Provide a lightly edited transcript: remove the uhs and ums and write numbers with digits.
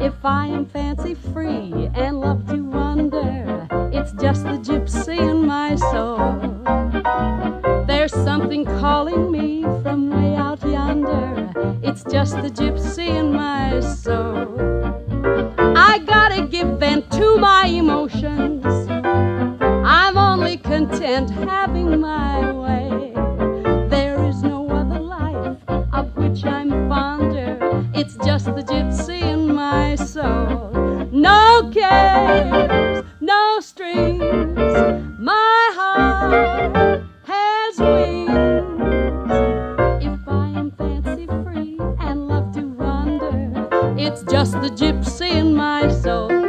If I am fancy free and love to wander, it's just the gypsy in my soul. There's something calling me from way out yonder, it's just the gypsy in my soul. I gotta give vent to my emotions, I'm only content having my way. There is no other life of which I'm fonder, it's just the gypsy in my soul. No cares, no strings, my heart has wings. If I am fancy free and love to wander, it's just the gypsy in my soul.